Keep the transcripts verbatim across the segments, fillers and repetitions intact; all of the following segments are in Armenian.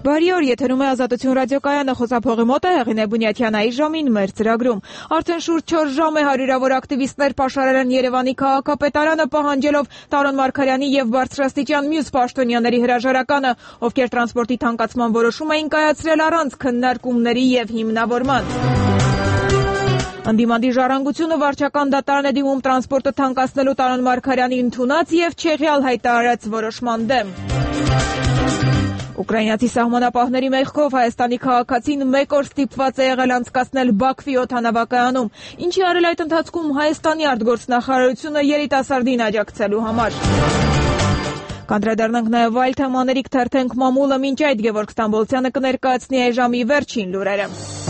Բարի օր, եթերում է Ազատություն ռադիոկայանը, խոսափողի մոտ է Հեղինե Բունյաթյանը ժամին մեր ծրագրում։ Արդեն շուրջ չորս ժամ է հարյուրավոր ակտիվիստներ պաշարել են Երևանի քաղաքապետարանը, պահանջելով Տարոն Մարգարյանի եւ բարձրաստիճան մյուս պաշտոնյաների հրաժարականը, ովքեր տրանսպորտի թանկացման որոշում էին կայացրել առանց քննարկումների եւ հիմնավորման։ Անդիմադի ժառանգությունը վարչական դատարան է դիմում տրանսպորտը թանկացնելու Տարոն Մարգարյանի ընդունած եւ չեղյալ հայտարարած որոշման դեմ։ Ուկրաինացի սահմանապահների մեղքով Հայաստանի քաղաքացին մեկ օր ստիպված է եղել անցկացնել Բաքվի օդանավակայանում, ինչի արել այդ ընթացքում Հայաստանի արտգործնախարարությունը երիտասարդին աջակցելու համար։ Կանդրադառնանք նաև այլ թեմաների, կթերթենք մամուլը, մինչ այդ Գևորգ Ստամբոլցյանը կներկայացնի այժմի վերջին լուրերը։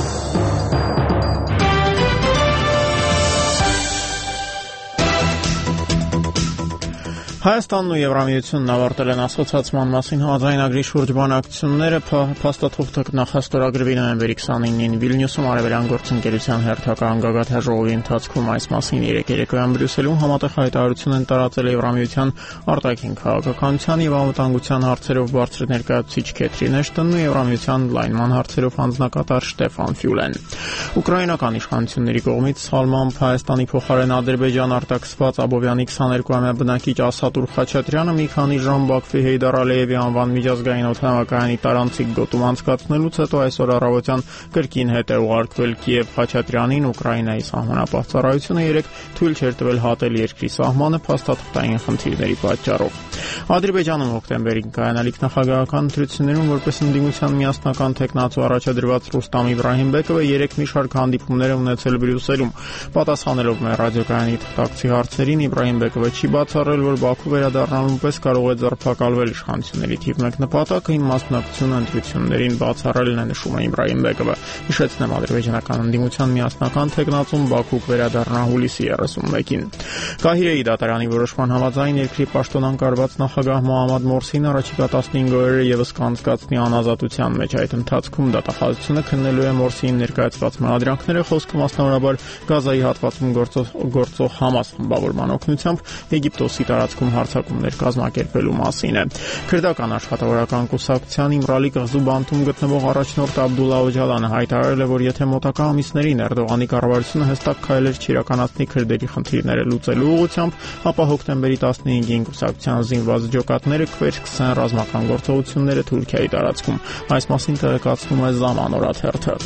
Հայաստանն ու Եվրամիությունն ավարտել են ասոցիացման մասին համաձայնագրի շուրջ բանակցությունները, փաստաթուղթը կնախաստորագրվի նոյեմբերի քսանինին Վիլնյուսում Արևելյան գործընկերության հերթական գագաթնաժողովի ընթացքում այս մասին երեկ երեկոյան Բրյուսելում համատեղ հայտարարություն են տարածել Եվրամիության արտաքին քաղաքականության եւ անվտանգության հարցերով բարձր ներկայացուցիչ Քեթրին Էշտոնն ու Եվրամիության լայնման հարցերով հանձնակատար Շտեֆան Ֆյուլեն։ Ուկրաինական իշխանությունների կողմից սալմամբ Հայաստանի փոխարեն Ադրբեջան արտաքսված Աբովյանի քսաներկուամյա բնակիչ Ասատուր Խաչատրյանը մի քանի ժամ Բաքվի Հեյդար Ալիևի անվան միջազգային օդանավակայանի տարանցիկ գոտում անցկացնելուց հետո այսօր առավոտյան կրկին հետ է ուղարկվել Կիև Խաչատրյանին Ուկրաինայի սահմանապահ ծառայությունը երեկ թույլ չէր տվել հատել երկրի սահմանը փաստաթղթային խնդիրների պատճառով։ Ադրբեջանում հոկտեմբերին կայանալիք նախագահական ընտրություններում որպես ընդդիմության միասնական թեկնածու առաջադրված Ռուստամ Իբրահիմբեկովը երեք մի շարք հանդիպումներ է ունեցել Բրյուսելում։ Պատասխանելով մեր ռադիոկայանի թղթակցի հարցերին Իբրահիմբեկովը չի բացառել, որ Բաքու վերադառնալուն պես կարող է ձերբակալվել իշխանությունների թիվ մեկ նպատակը իմ մասնակցությունը ընտրություններին բացառելն է, նշում է Իբրահիմբեկովը։ Հիշեցնեմ, ադրբեջանական ընդդիմության միասնական թեկնածուն Բաքու վերադառնա հուլիսի երեսունմեկին։ Կահիրեի դատարանի որոշման համաձայն երկրի պաշտոնակարգված նախագահ Մոհամմադ Մորսին առաջիկա տասնհինգ օրերը եւս կանցկացնի անազատության մեջ։ Այդ ընթացքում դատախազությունը քննելու է Մորսիին ներկայացված մեղադրանքները, խոսքը մասնավորաբար Գազայի հատվածում գործող Համաս խմբավորման օգնությամբ Եգիպտոսի տարածքում հարձակումներ կազմակերպելու մասին է։ Քրդական աշխատավորական կուսակցության Իմրալի կղզու բանտում գտնվող առաջնորդ Աբդուլլա Օջալանը հայտարարել է, որ եթե մոտակա ամիսներին Էրդողանի կառավարությունը հստակ քայլեր չիրականացնի քրդերի խնդիրները լուծելու ուղղությամբ, ապա հոկտեմբերի տասնհինգին կուսակցության զինված ջոկատները կվերսկսեն ռազմական գործողությունները Թուրքիայի տարածքում։ Այս մասին տեղեկացնում է Zaman օրաթերթը։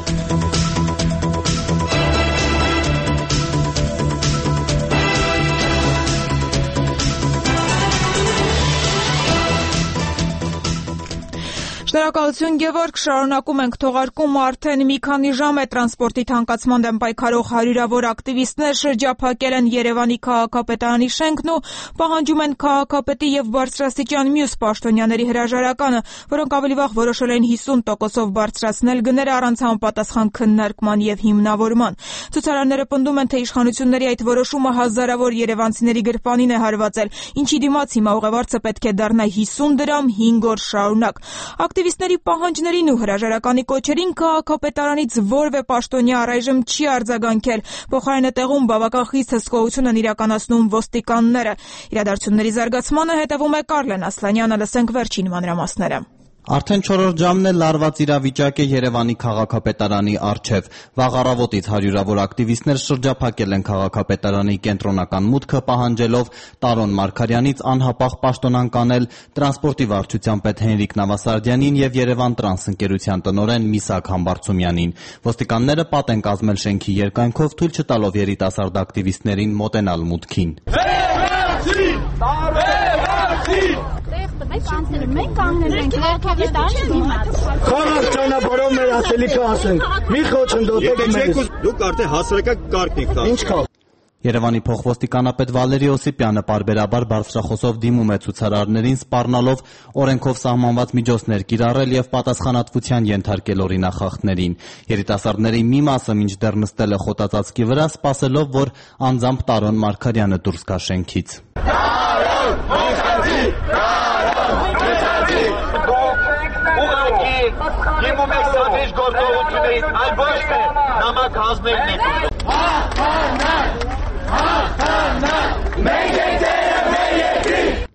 Շնորհակալություն Գևորգ, շարունակում ենք թողարկում, արդեն մի քանի ժամ է տրանսպորտի թանկացման դեմ պայքարող հարյուրավոր ակտիվիստներ շրջափակել են Երևանի քաղաքապետարանի շենքն ու պահանջում են քաղաքապետի եւ բարձրաստիճան մյուս պաշտոնյաների հրաժարականը, որոնք ավելի վաղ որոշել են հիսուն տոկոսով բարձրացնել գները առանց համապատասխան քննարկման եւ հիմնավորման։ Ցուցարարները պնդում են, թե իշխանությունների այդ որոշումը հազարավոր երևանցիների գրպանին է հարվածել, ինչի դիմաց հիմա ուղևորձը պետք է դառնա հիսուն դրամ հինգ օր շարունակ։ Ակտիվիստների պահանջներին ու հրաժարականի կոչերին քաղաքապետարանից որևէ պաշտոնյա առայժմ չի արձագանքել, փոխարենը տեղում բավական խիստ հսկողություն են իրականացնում ոստիկանները։ Իրադարձությունների զարգացմանը հետևում է Կարլեն Ասլանյանը, լսենք վերջին մանրամասները։ Արդեն չորրորդ ժամն է լարված իրավիճակ է Երևանի քաղաքապետարանի առջև։ Վաղ առավոտից հարյուրավոր ակտիվիստներ շրջափակել են քաղաքապետարանի կենտրոնական մուտքը, պահանջելով Տարոն Մարգարյանից անհապաղ պաշտոնանկանել տրանսպորտի վարչության պետ Հենրիկ Նավասարդյանին եւ Երևան տրանս ընկերության տնօրեն Միսակ Համբարձումյանին։ Ոստիկանները պատ են կազմել շենքի երկայնքով, թույլ չտալով երիտասարդ ակտիվիստներին մոտենալ մուտքին։ Մենք կանգնել ենք քաղաքապետարանի դիմաց։ Խաղաղ ճանապարհով մեր ասելիքը ասենք։ Մի խոչընդոտեք մեզ։ Դուք արդեն հասարակական կարգ եք տալիս։ Ինչ կա։ Երևանի փոխոստիկանապետ Վալերի Օսիպյանը պարբերաբար բարձրախոսով դիմում է ցուցարարներին, սպառնալով օրենքով սահմանված միջոցներ կիրառել եւ պատասխանատվության ենթարկել օրինախախտներին։ Երիտասարդների մի մասը մինչդեռ նստել է խոտածածկի վրա, սպասելով, որ անձամբ Տարոն Մարգարյանը դուրս գա շենքից։ Դիմում եք սադրիչ գործողություններից, այլ ոչ թե նամակ հանձնելն եք։ Հաղթանակ, հաղթանակ, մենք ենք դերը մեր երկրի։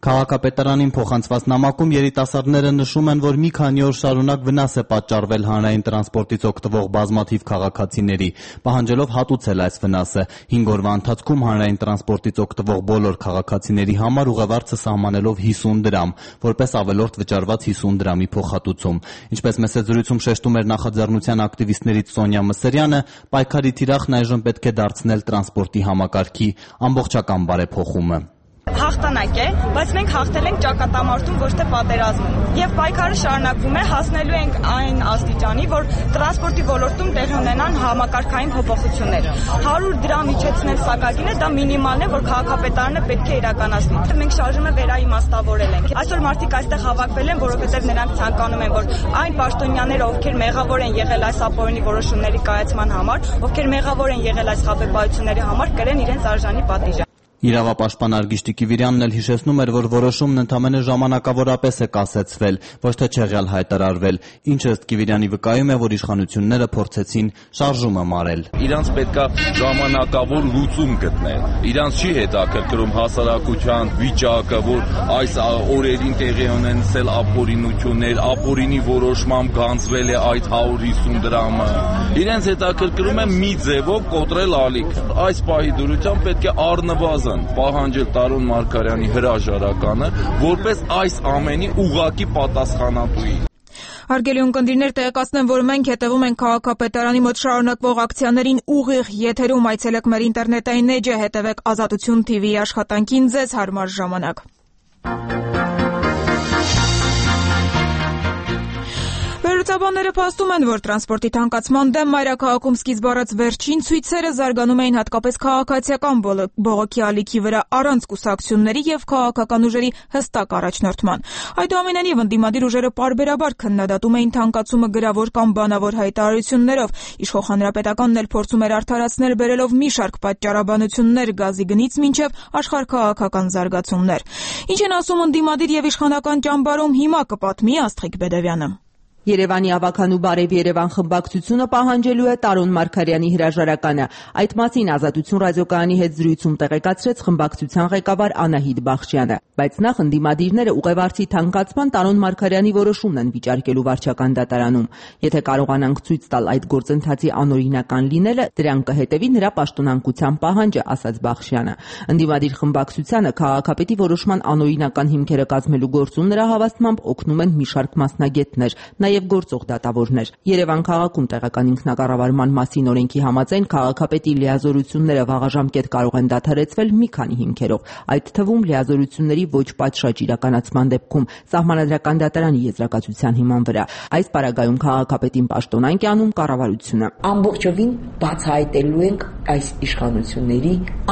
Քաղաքապետարանին փոխանցված նամակում երիտասարդները նշում են, որ մի քանի օր շարունակ վնաս է պատճառվել հանրային տրանսպորտից օգտվող բազմաթիվ քաղաքացիների, պահանջելով հատուցել այս վնասը։ հինգ օրվա ընթացքում հանրային տրանսպորտից օգտվող բոլոր քաղաքացիների համար ուղևարձը սահմանելով հիսուն դրամ, որպես ավելորդ վճարված հիսուն դրամի փոխհատուցում։ Ինչպես մեծ զրույցում շեշտում էր նախաձեռնության ակտիվիստներից Սոնյա Մսրյանը, պայքարի թիրախն այժմ պետք է դարձնել տրանսպորտի համակարգի ամբողջական բարեփոխումը։ Հաղթանակ է, բայց մենք հաղթել ենք ճակատամարտում, ոչ թե պատերազմում։ Եվ պայքարը շարունակվում է, հասնելու ենք այն աստիճանի, որ տրանսպորտի ոլորտում տեղի ունենան համակարգային փոփոխություններ։ հարյուր դրամ իջեցնել սակագինը դա մինիմալն է, որ քաղաքապետարանը պետք է իրականացնի։ Մենք շարժումը վերաիմաստավորել ենք։ Այսօր մարդիկ այստեղ հավաքվել են, որովհետև նրանք ցանկանում են, որ այն պաշտոնյաները, ովքեր մեղավոր են եղել այս ապօրինի որոշումների կայացման համար, ովքեր մեղավոր են եղել այս խաբեբայությունների համար, կրեն իրենց արժանի պատիժը։ Իրավապաշտպան Արգիշ Տիկիվիրյանն էլ հիշեցնում էր, որ որոշումն ընդամենը ժամանակավորապես է կասեցվել, ոչ թե չեղյալ հայտարարվել, ինչը ըստ Տիկիվիրյանի վկայում է, որ իշխանությունները փորձեցին շարժումը մարել։ Իրանց պետքա ժամանակավոր լուծում գտնել։ Իրանց չի հետաքրքրում հասարակության վիճակը, որ այս օրերին տեղի ունեցել ապօրինություններ, ապօրինի որոշմամբ գանձվել է այդ հարյուր հիսուն դրամը։ Իրենց հետաքրքրում է մի ձևով կոտրել ալիքը։ Այս պահի դրությամբ պետք է առնվազն պահանջել Տարոն Մարգարյանի հրաժարականը, որպես այս ամենի ուղղակի պատասխանատուի։ Հարգելի ունկնդիրներ, տեղեկացնեմ, որ մենք հետևում ենք քաղաքապետարանի մոտ շարունակվող ակցիաներին ուղիղ եթերում, այցելեք մեր ինտերնետային էջը, հետևեք Ազատություն թի վի աշխատանքին, ձեզ հարմար ժամանակ։ Վերլուծաբանները փաստում են, որ տրանսպորտի թանկացման դեմ մայրաքաղաքում սկիզբ առած վերջին ցույցերը զարգանում էին հատկապես քաղաքացիական բողոքի ալիքի վրա առանց կուսակցությունների եւ քաղաքական ուժերի հստակ առաջնորդման։ Այդուամենայնիվ ընդդիմադիր ուժերը պարբերաբար քննադատում էին թանկացումը գրավոր կամ բանավոր հայտարարություններով։ Իշխող հանրապետականն էլ փորձում էր արդարացնել բերելով մի շարք պատճառաբանություններ գազի գնից մինչև աշխարհքաղաքական զարգացումներ։ Ինչ են ասում ընդդիմադիր եւ իշխանական ճամբարում, հիմա կպատմի Աստղիկ Բեդևյանը։ Երևանի ավականու Բարև Երևան խմբակցությունը պահանջելու է Տարոն Մարգարյանի հրաժարականը։ Այդ մասին Ազատություն ռադիոկայանի հետ զրույցում տեղեկացրեց խմբակցության ղեկավար Անահիտ Բախշյանը։ Բայց նախ ընդդիմադիրները ուղևարձի թանկացման Տարոն Մարգարյանի որոշումն են վիճարկելու վարչական դատարանում։ Եթե կարողանանք ցույց տալ այդ գործընթացի անօրինական լինելը, դրան կհետևի նրա պաշտոնանկության պահանջը, ասաց Բախշյանը։ Ընդդիմադիր խմբակցությանը քաղաքապետի որոշման անօրինական հիմքերը կազմելու գործում նրա հավաստմամբ օգնում են մի շարք մասնագետներ, նաև գործող դատավորներ։ Երևան քաղաքում տեղական ինքնակառավարման մասին օրենքի համաձայն քաղաքապետի լիազորությունները վաղաժամկետ կարող են դադարեցվել մի քանի հիմքերով, այդ թվում լիազորությունների ոչ պատշաճ իրականացման դեպքում սահմանադրական դատարանի եզրակացության հիման վրա։ Այս պարագայում քաղաքապետին պաշտոնանկ է անում կառավարությունը։ Ամբողջովին բացահայտելու ենք այս իշխանությունների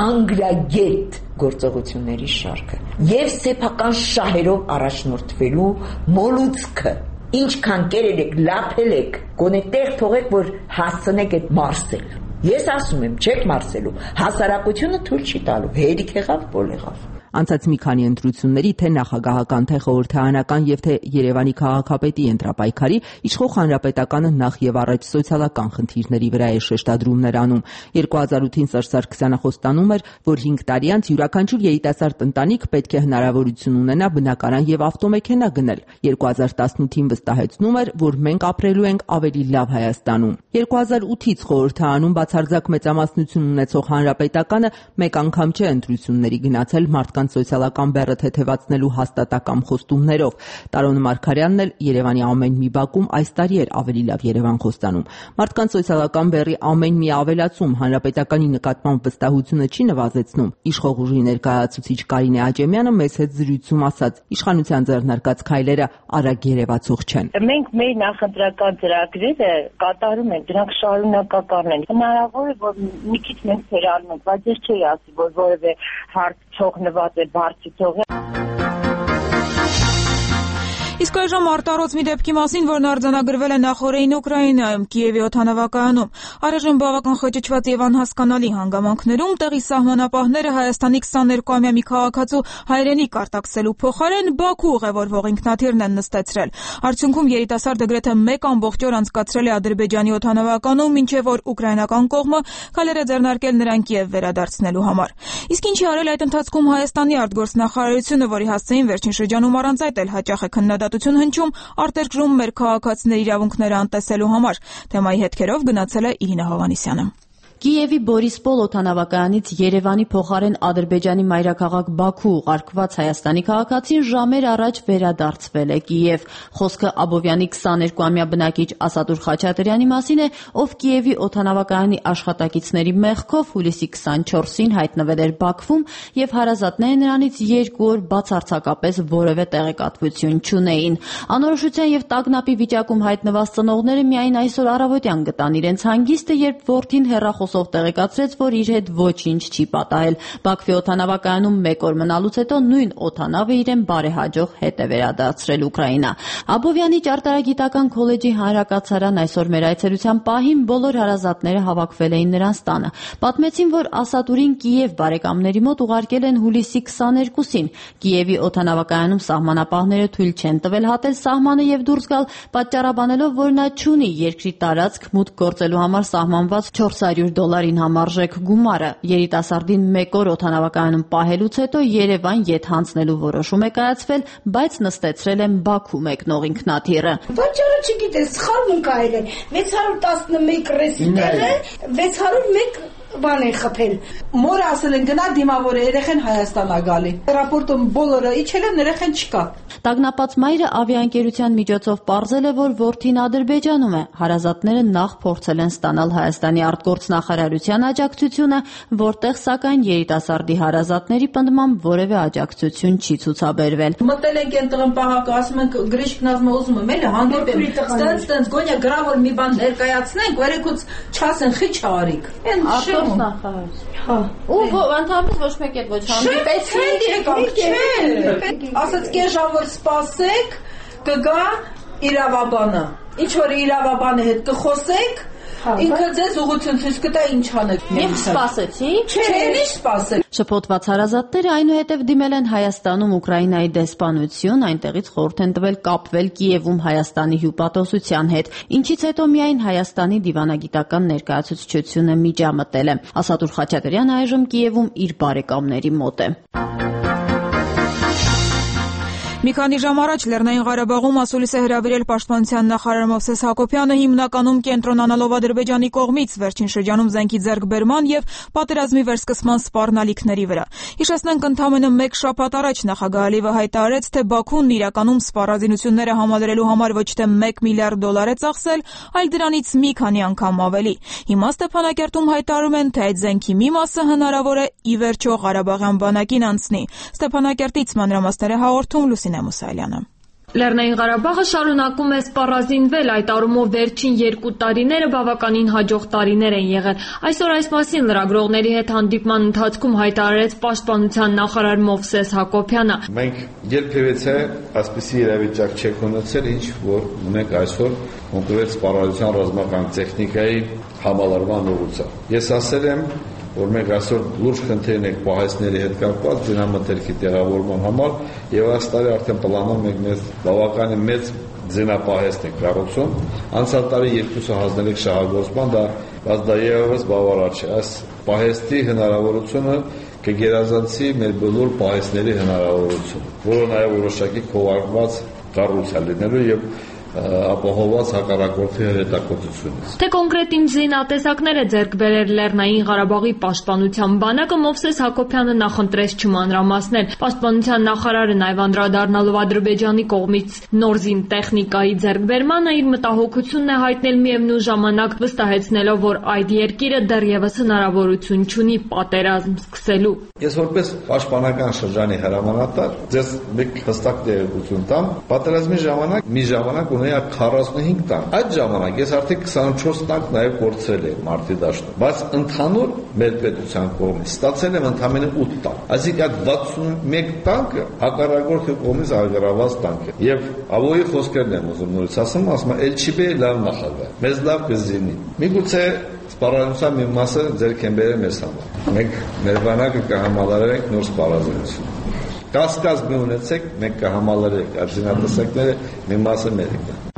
անգրագետ գործողությունների շարքը եւ սեփական շահերով առաջնորդվելու մոլուցքը։ Ինչքան կերել եք, լափել եք, գոնե տեղ թողեք, որ հասցնեք այդ մարսել։ Ես ասում եմ, չեք մարսելու, հասարակությունը թույլ չի տալու, հերիք եղավ, որ եղավ։ Անցած մի քանի ընտրությունների թե նախագահական, թե խորհրդարանական եւ թե Երևանի քաղաքապետի ընտրապայքարի իշխող հանրապետականը նախ եւ առաջ սոցիալական խնդիրների վրա է շեշտադրումներ անում։ երկու հազար ութին Սերժ Սարգսյանը խոստանում էր, որ հինգ տարի անց յուրաքանչյուր երիտասարդ ընտանիք պետք է հնարավորություն ունենա բնակարան եւ ավտոմեքենա գնել։ երկու հազար տասնութին վստահեցնում էր, որ մենք ապրելու ենք ավելի լավ Հայաստանում։ երկու հազար ութից խորհրդարանում բացարձակ մեծամասնություն ունեցող հանրապետականը մեկ անգամ չէ ընտրությունների գնացել մարդկանց սոցիալական բեռը թեթևացնելու հաստատակամ խոստումներով։ Տարոն Մարգարյանն էլ Երևանի ամեն մի բակում այս տարի էր ավելի լավ Երևան խոստանում։ Մարդկանց սոցիալական բեռի ամեն մի ավելացում հանրապետականի նկատմամբ վստահությունը չի նվազեցնում։ Իշխող ուժի ներկայացուցիչ Կարինե Աճեմյանը մեծ հետ զրույցում ասաց. իշխանության ձեռնարկած քայլերը արագ երևացող չեն։ Մենք մեր նախընտրական ծրագրերը կատարում ենք, դրանք շարունակական են։ Հնարավոր է, որ մի քիչ մենք թերանում ենք, բայց ես չի ասի, որ որևէ հարց թողնված է բարձի թողը։ Իսկ այժմ արտառոց մի դեպքի մասին, որն արձանագրվել է նախօրեին Ուկրաինայում, Կիևի օդանավակայանում։ Առայժմ բավական խճճված եւ անհասկանալի հանգամանքներում տեղի սահմանապահները Հայաստանի քսաներկուամյա մի քաղաքացու հայրենիք արտաքսելու փոխարեն Բաքու ուղևորվող ինքնաթիռն են նստեցրել։ Արդյունքում երիտասարդը գրեթե մեկ ամբողջ օր անցկացրել է Ադրբեջանի օդանավականում, մինչև որ ուկրաինական կողմը քայլեր է ձեռնարկել նրան Կիև վերադարձնելու համար։ Իսկ ինչի արել այդ ընթացքում Հայաստանի արտգործնախարարությունը, որի հասցեին վերջին շրջանում առանց այդ էլ հաճախ է քննադատություն հնչում արտերկրում մեր քաղաքացիների իրավունքները անտեսելու համար։ Թեմայի հետքերով գնացել է Իրինա Հովհաննիսյանը։ Կիևի Բորիսպոլ օդանավակայանից Երևանի փոխարեն Ադրբեջանի մայրաքաղաք Բաքու ուղարկված Հայաստանի քաղաքացին ժամեր առաջ վերադարձվել է Կիև։ Խոսքը Աբովյանի քսաներկուամյա բնակիչ Ասատուր Խաչատրյանի մասին է, ով Կիևի օդանավակայանի աշխատակիցների մեղքով հուլիսի քսանչորսին հայտնվել էր Բաքվում եւ հարազատները նրանից երկու օր բացարձակապես որևէ տեղեկատվություն չունեին։ Անորոշության եւ տագնապի վիճակում հայտնված ծնողները միայն այսօր առավոտյան գտան իրենց հանգիստը, երբ որդին հեռախոս ով տեղեկացրեց, որ իր հետ ոչինչ չի պատահել։ Բաքվի օդանավակայանում մեկ օր մնալուց հետո նույն օդանավը իրեն բարեհաջող հետ է վերադարձրել Ուկրաինա։ Աբովյանի ճարտարագիտական քոլեջի հանրակացարան այսօր մեր այցելության պահին բոլոր հարազատները հավաքվել էին նրանց տանը։ Պատմեցին, որ Ասատուրին Կիև բարեկամների մոտ ուղարկել են հուլիսի քսաներկուսին։ Կիևի օդանավակայանում սահմանապահները թույլ չեն տվել հատել սահմանը եւ դուրս գալ, պատճառաբանելով, որ նա չունի երկրի տարածք մուտք գործելու համար սահմանված չորս հարյուր դոլարին համարժեք գումարը։ Երիտասարդին մեկ օր օդանավակայանում պահելուց հետո Երևան ետ հանձնելու որոշում է կայացվել, բայց նստեցրել են Բաքու մեկնող ինքնաթիռը։ Պատճառը չգիտես, սխալվում կարել է։ վեց հարյուր տասնմեկ ռեսի տեղը վեց հարյուր մեկ բան է խփել։ Մորը ասել են գնա դիմավոր է, երեխեն Հայաստան ա գալի։ Ռապորտում բոլորը իջել են, երեխեն չկա։ Տագնապած մայրը ավիաընկերության միջոցով պարզել է, որ որդին Ադրբեջանում է։ Հարազատները նախ փորձել են ստանալ Հայաստանի արտգործնախարարության աջակցությունը, որտեղ սակայն երիտասարդի հարազատների պնդմամբ որևէ աջակցություն չի ցուցաբերվել։ Մտել ենք այն տղան պահակը, ասում ենք գրիշկն ասում ուզում եմ էլի հանդիպեմ։ Ստենց ստենց գոնյա գրավոր մի բան ներկայացնենք, վերեկուց չասեն խիչ արիք։ Այն Նախարարություն։ Հա։ Ու ընդհանրապես ոչ մեկ էլ ոչ հանդիպեցին։ Ասաց կես ժամ որ սպասեք, կգա իրավաբանը։ Ինչ որ իրավաբանի հետ կխոսեք, ինքը ձեզ ուղղություն ցույց կտա ինչ անեք։ Եվ սպասեցի։ Չէ, սպասել։ Շփոթված հարազատները այնուհետև դիմել են Հայաստանում Ուկրաինայի դեսպանություն, այնտեղից խորհուրդ են տվել կապվել Կիևում Հայաստանի հյուպատոսության հետ, ինչից հետո միայն Հայաստանի դիվանագիտական ներկայացուցչությունը միջամտել է։ Ասատուր Խաչատրյանը այժմ Կիևում իր բարեկամների մոտ է։ Մի քանի ժամ առաջ Լեռնային Ղարաբաղում ասուլիս է հրավիրել Պաշտպանության նախարար Մովսես Հակոբյանը, հիմնականում կենտրոնանալով Ադրբեջանի կողմից վերջին շրջանում զենքի ձեռքբերման եւ պատերազմի վերսկսման սպառնալիքների վրա։ Հիշեցնենք, ընդամենը մեկ շաբաթ առաջ նախագահ Ալիևը հայտարարեց, թե Բաքուն իրականում սպառազինությունները համալրելու համար ոչ թե մեկ միլիարդ դոլար է ծախսել, այլ դրանից մի քանի անգամ ավելի։ Հիմա Ստեփանակերտում հայտարարում են, թե այդ զենքի մի մասը հնարավոր է ի վերջո Ղարաբաղյան բանակին անցնի։ Ստեփանակերտից մանրամասները հաղորդում Լուսինե Մուսայելյանը։ Լեռնային Ղարաբաղը շարունակում է սպառազինվել, այդ առումով վերջին երկու տարիները բավականին հաջող տարիներ են եղել։ Այսօր այս մասին լրագրողների հետ հանդիպման ընթացքում հայտարարեց Պաշտպանության նախարար Մովսես Հակոբյանը։ Մենք երբևէ այսպիսի իրավիճակ չենք ունեցել, ինչ որ ունենք այսօր կոնկրետ սպառազինության ռազմական տեխնիկայի համալրման ուղղությամբ։ Ես ասել եմ, որ մենք այսօր լուրջ խնդիր ունենք պահեստների հետ կապված ձենամթերքի տեղավորման համար եւ այս տարի արդեն պլանում ենք մեծ բավականին մեծ ձենապահեստ ենք կառուցում։ Անցյալ տարի երկուսը հանձնելիք շահագործման, դա բայց դա եւս բավարար չէ։ Այս պահեստի հնարավորությունը կգերազանցի մեր բոլոր պահեստների հնարավորությունը, որը նաեւ որոշակի քողարկված կառույց է լինելու եւ ապահովված հակառակորդի հետաքրքրությունից։ Թե կոնկրետ ինչ զինատեսակներ է ձեռք բերել Լեռնային Ղարաբաղի պաշտպանության բանակը, Մովսես Հակոբյանը նախընտրեց չմանրամասնել։ Պաշտպանության նախարարը նաև անդրադառնալով Ադրբեջանի կողմից նոր զին տեխնիկայի ձեռքբերմանը իր մտահոգությունն է հայտնել, միևնույն ժամանակ վստահեցնելով, որ այդ երկիրը դեռևս հնարավորություն չունի պատերազմ սկսելու։ Ես որպես պաշտպանական շրջանի հրամանատար ձեզ մեկ հստակ տեղեկություն տամ, պատերազմի ժամանակ մի ժամանակ ունեի քառասունհինգ տանկ։ Այդ ժամանակ ես արդեն քսանուչորս տանկ նաև կորցրել եմ մարտի դաշտում, բայց ընդհանուր մեր պետության կողմից ստացել եմ ընդամենը ութ տանկ։ Այսինքն այդ վաթսունմեկ տանկը հակառակորդի կողմից արգրաված տանկ է։ Եվ ավոյի խոսքերն եմ ուզում նորից ասում, ասում եմ, «Էլ չի բե լավ նախագահ, մեզ լավ կզինի»։ Միգուցե սպառազինության մի մասը ձեռք են բերել մեզ համար։ Մենք մեր բանակը կհամալարենք նոր սպառազինություն։ Կասկած մի ունեցեք, մենք կհամալարենք այդ զինատեսակները մի մասը մերիկն է։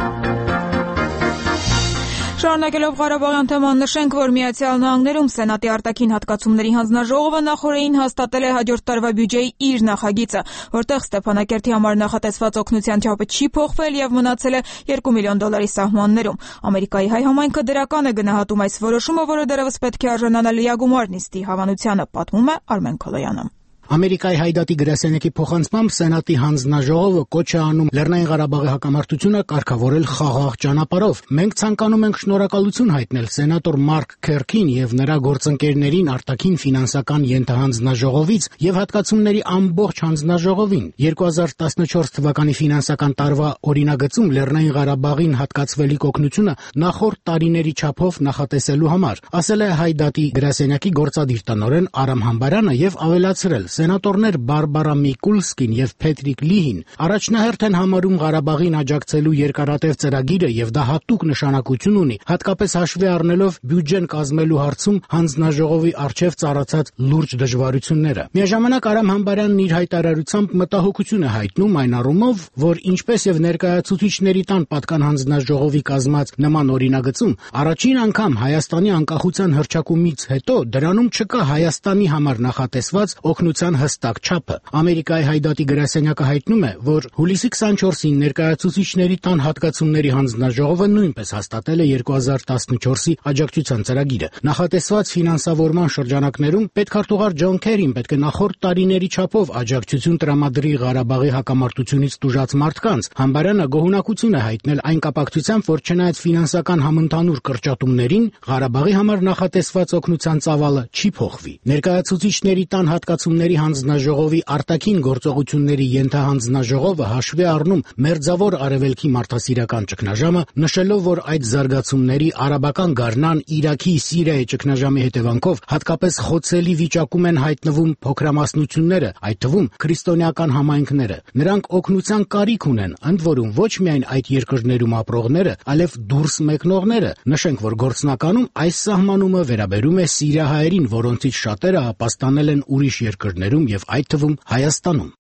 Շարունակելով Ղարաբաղյան թեման նշենք, որ Միացյալ Նահանգներում Սենատի արտաքին հատկացումների հանձնաժողովը նախորդին հաստատել է հաջորդ տարվա բյուջեի իր նախագիծը, որտեղ Ստեփանակերտի համար նախատեսված օգնության չափը չի փոխվել եւ մնացել է երկու միլիոն դոլարի սահմաններում։ Ամերիկայի հայ համայնքը դրական է գնահատում այս որոշումը, որը դեռևս պետք է արժանանա լիագումար նիստի հավանությանը, պատմում է Արմեն Քոլոյանը։ Ամերիկայի հայդատի գրասենյակի փոխանցմամբ Սենատի հանձնաժողովը կոչ է անում Լեռնային Ղարաբաղի հակամարտությունը կարգավորել խաղաղ ճանապարհով։ Մենք ցանկանում ենք շնորհակալություն հայտնել սենատոր Մարկ Քերքին եւ նրա գործընկերներին արտաքին ֆինանսական ենթահանձնաժողովից եւ հատկացումների ամբողջ հանձնաժողովին։ երկու հազար տասնչորս թվականի ֆինանսական տարվա օրինագծում Լեռնային Ղարաբաղին հատկացվելիք օգնությունը նախորդ տարիների չափով նախատեսելու համար, ասել է հայդատի գրասենյակի գործադիր տնօրեն Արամ Համբարյանը եւ ավելացրել. Սենատորներ Բարբարա Միկուլսկին եւ Փետրիկ Լիհին առաջնահերթ են համարում Ղարաբաղին աջակցելու երկարատև ծրագիրը եւ դա հատուկ նշանակություն ունի, հատկապես հաշվի առնելով բյուջեն կազմելու հարցում հանձնաժողովի առջև ծառացած լուրջ դժվարությունները։ Միաժամանակ Արամ Համբարյանն իր հայտարարությամբ մտահոգություն է հայտնում այն առումով, որ ինչպես եւ ներկայացուցիչների տան պատկան հանձնաժողովի կազմած նման օրինագծում առաջին անգամ Հայաստանի անկախության հռչակումից հետո դրանում չկա Հայաստանի համար նախատեսված օգնության հստակ չափը։ Ամերիկայի հայդատի գրասենյակը հայտնում է, որ հուլիսի քսանչորսին ներկայացուցիչների տան հատկացումների հանձնաժողովը նույնպես հաստատել է երկու հազար տասնչորսի աջակցության ծրագիրը։ Նախատեսված ֆինանսավորման շրջանակներում պետքարտուղար Ջոն Քերին պետք է նախորդ տարիների չափով աջակցություն տրամադրի Ղարաբաղի հակամարտությունից տուժած մարդկանց։ Համբարյանը գոհունակություն է հայտնել այն կապակցությամբ, որ չնայած ֆինանսական համընդհանուր կրճատումներին, Ղարաբաղի համար նախատեսված օգնության ծավալը չի փոխվի։ Ներկայացուցիչների տան հատկացումների հանձնաժողովի արտաքին գործողությունների ենթահանձնաժողովը հաշվի առնում մերձավոր արևելքի մարդասիրական ճգնաժամը, նշելով, որ այդ զարգացումների արաբական գարնան Իրաքի, Սիրիայի ճգնաժամի հետևանքով հատկապես խոցելի վիճակում են հայտնվում փոքրամասնությունները, այդ թվում քրիստոնեական համայնքները։ Նրանք օգնության կարիք ունեն, ընդ որում ոչ միայն այդ երկրներում ապրողները, այլև դուրս մեկնողները։ Նշենք, որ գործնականում այս սահմանումը վերաբերում է սիրիահայերին, որոնցից շատերը ապաստանել են ուրիշ երկրներում եւ այդ թվում Հայաստանում։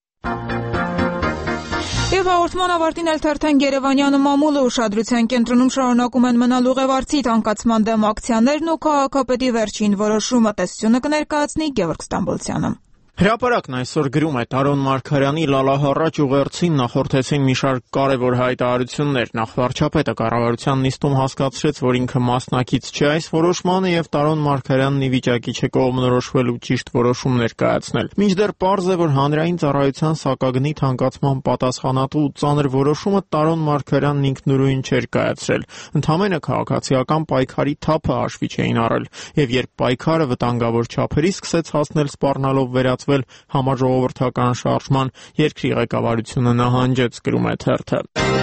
Եվ հաղորդման ավարտին էլ թերթեն Երևանյան մամուլը ուշադրության կենտրոնում շարունակում են մնալ ուղևորցի տանկացման դեմ ակցիաներն ու քաղաքապետի վերջին որոշումը տեսությունը կներկայացնի Գևորգ Ստամբոլցյանը։ Հրապարակն այսօր գրում է Տարոն Մարգարյանի լալահառաջ ուղերձին նախորդեցին մի շարք կարևոր հայտարարություններ։ Նախ վարչապետը կառավարության նիստում հասկացրեց, որ ինքը մասնակից չէ այս որոշմանը եւ Տարոն Մարգարյանն ի վիճակի չէ կողմնորոշվելու ճիշտ որոշումներ կայացնել։ Մինչդեռ պարզ է, որ հանրային ծառայության սակագնի թանկացման պատասխանատու ու ծանր որոշումը Տարոն Մարգարյանն ինքնուրույն չէր կայացրել։ Ընդհանրապես քաղաքացիական պայքարի թափը հաշվի չէին առել, եւ երբ պայքարը վտանգավոր չափերի սկսեց հասնել սպառնալով վերած համաժողովրդական շարժման, երկրի ղեկավարությունը նահանջեց, գրում է թերթը։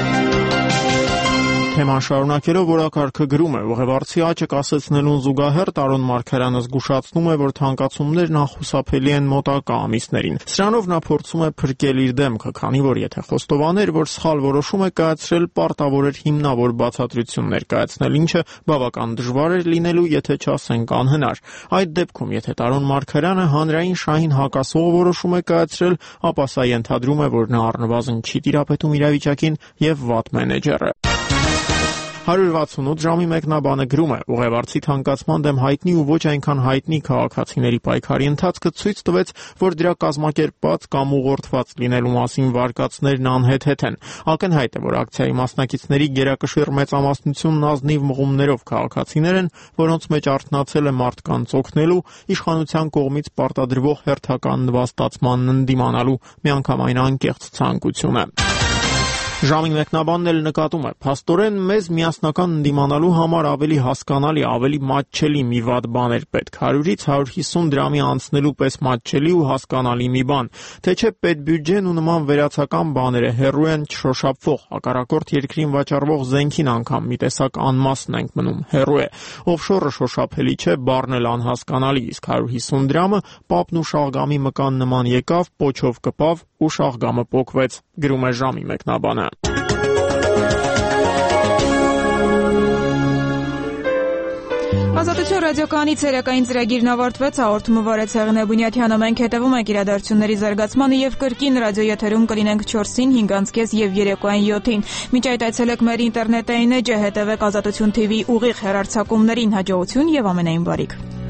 Թեման շարունակելով օրակարգը գրում է. ուղևորցի աճը կասեցնելուն զուգահեռ Տարոն Մարգարյանը զգուշացնում է, որ թանկացումներն անխուսափելի են մոտակա ամիսներին։ Սրանով նա փորձում է փրկել իր դեմքը, քանի որ եթե խոստովաներ, որ սխալ որոշում է կայացրել, պարտավոր էր հիմնավոր բացատրություն ներկայացնել, ինչը բավական դժվար էր լինելու, եթե չասենք անհնար։ Այդ դեպքում, եթե Տարոն Մարգարյանը հանրային շահին հակասող որոշում է կայացրել, ապա սա ենթադրում է, որ նա առնվազն չի տիրապետում իրավիճակին եւ վատ մենեջեր է։ հարյուր վաթսունութ ժամի մեկնաբանը գրում է. ուղևորցի թանկացման դեմ հայտնի ու ոչ այնքան հայտնի քաղաքացիների պայքարի ընթացքը ցույց տվեց, որ դրա կազմակերպված կամ ուղղորդված լինելու մասին վարկածներն անհեթեթ են։ Ակնհայտ է, որ ակցիայի մասնակիցների գերակշիռ մեծամասնությունն ազնիվ մղումներով քաղաքացիներ են, որոնց մեջ արթնացել է մարդկանց օգնելու, իշխանության կողմից պարտադրվող հերթական նվաստացմանն ընդդիմանալու միանգամայն անկեղծ ցանկությունը։ Ժամի մեկնաբանն էլ նկատում է. փաստորեն մեզ միասնական ընդդիմանալու համար ավելի հասկանալի, ավելի մատչելի մի վատ բան էր պետք։ հարյուրից հարյուր հիսուն դրամի անցնելու պես մատչելի ու հասկանալի մի բան։ Թե չէ պետբյուջեն ու նման վերացական բաները հեռու են չշոշափվող, հակառակորդ երկրին վաճառվող զենքին անգամ մի տեսակ անմասն ենք մնում, հեռու է։ Օֆշորը շոշափելի չէ, բառն էլ անհասկանալի, իսկ հարյուր հիսուն դրամը պապն ու շաղգամի մկան նման եկավ, պոչով կպավ ու շաղգամը պոկվեց, գրում է Ժամի մեկնաբանը։ Ազատություն ռադիոկայանի ցերեկային ծրագիրն ավարտվեց, հաղորդումը վարեց Հեղինե Բունյաթյանը, մենք հետևում ենք իրադարձությունների զարգացմանը եւ կրկին ռադիոեթերում կլինենք չորսին, հինգ կես եւ երեկոյան յոթին։ Մինչ այդ այցելեք մեր ինտերնետային էջը, հետևեք Ազատություն թիվի ուղիղ հեռարձակումներին, հաջողություն եւ ամենայն բարիք։